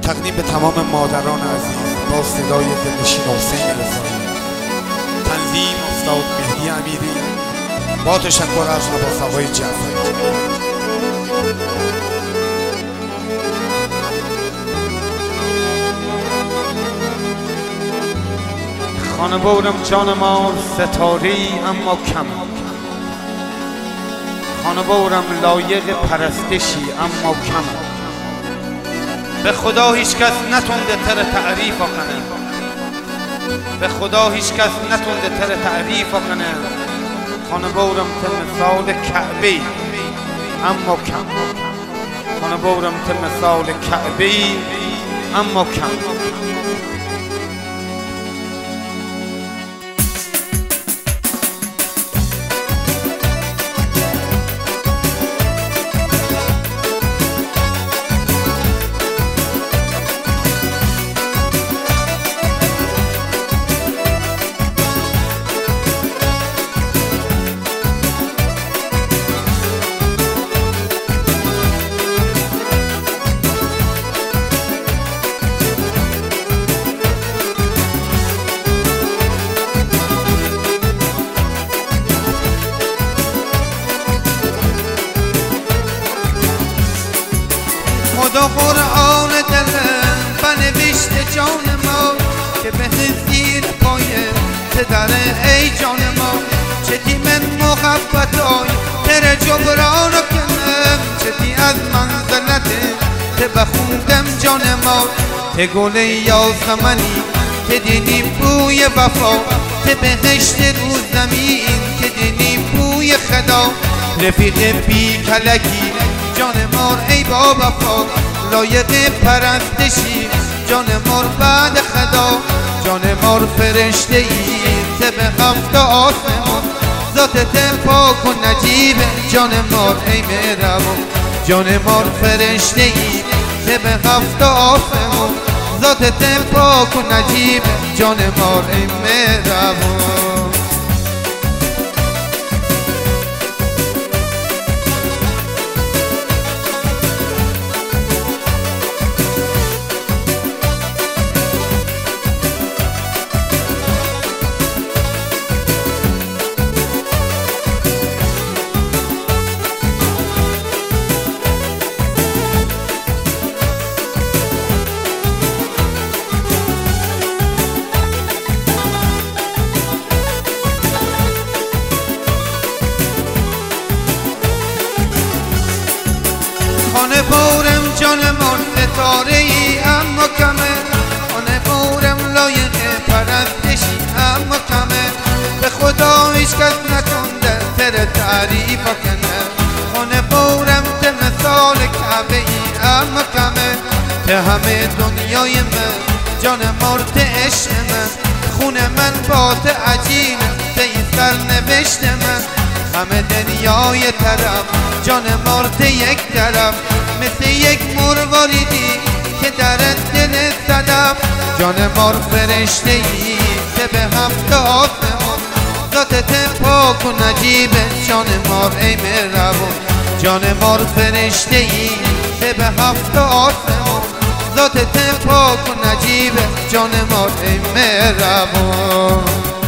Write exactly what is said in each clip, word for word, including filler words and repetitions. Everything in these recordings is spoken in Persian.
تقدیم به تمام مادران عزیز با صدای دلنشین حسین رضایی. تنظیم استاد مهدی امیری با تشکر از عباس آقای جعفری. خانوادم جان ما ستاری اما کم، خانوادم لایق پرستشی اما کم. به خدا هیچ کس نتونده تر تعریف کنه، به خدا هیچ کس نتونده تر تعریف کنه. خانوادم تر مثال کعبه اما کم، خانوادم تر مثال کعبه اما کم. خدا قرآن دلم بنوشت جان ما که به زیر پایه پدر ای جان ما. چدی من محبتای تر جبران کنم، چدی از منزلت ته بخوندم جان ما. ته گل یاسمنی که دینی بوی وفا، ته بهشت رو زمین که دینی بوی خدا. رفیق بی کلکی جان مار ای با وفا، لایق پرستشی جان مار بعد خدا. جان مار فرشته ای ته به هفت آسمان، ذاتت پاک و نجیب جان مار ای مهربان. جان مار فرشته ای ته به هفت آسمان، ذاتت پاک و نجیب جان مار ای مهربان. خانه بورم جان من ستاره ای اما کمه، خانه بورم لایق پرستشی اما کمه. به خدا هیچ کس نتونده تر تعریف کنه. خانه بورم ته مثال کعبه ای اما کمه. ته همه دنیای من جان مرد عشق من، خون من با ته عجینه ته این سر نوشت من. همه دنیای طرف جان مرد یک طرف، مثل یک مرواریدی که در دل صدف. جان مار فرشته ای ته به هفت آسمان، ذاتت پاک و نجیب جان مار ای مهربان. جان مار فرشته ای ته به هفت آسمان، ذاتت پاک و نجیب جان مار ای مهربان.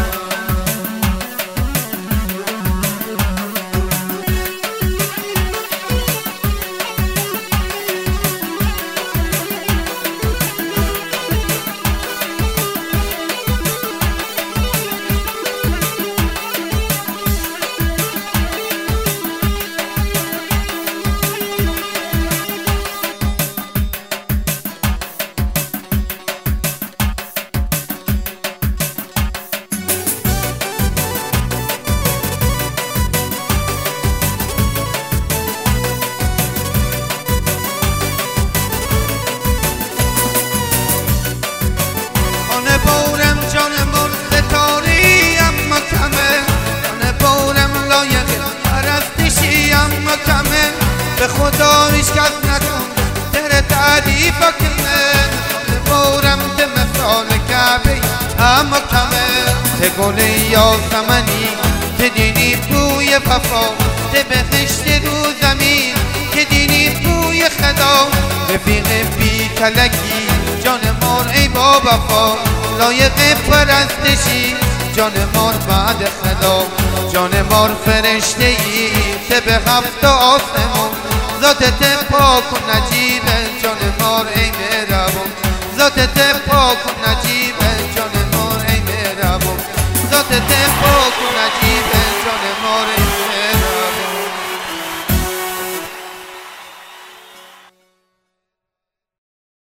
بورم جان من ستاری اما کمه، خانه بورم لایق پرستشی اما کمه. به خدا هیچ کس نتون تر تعریف کنه. خانه بورم ته مثال کعبه اما کمه. ته گل یاسمنی که دینی بوی وفا، ته بهشت رو زمین که دینی بوی خدا. رفیق بی کلکی جان مار ای با وفا لایق پرستشی جان مار بعد خدا جان مار فرشته ای که به هفت آسمون ذاتت پاک و نجیب جان مار ای مهربان ذاتت پاک و نجیب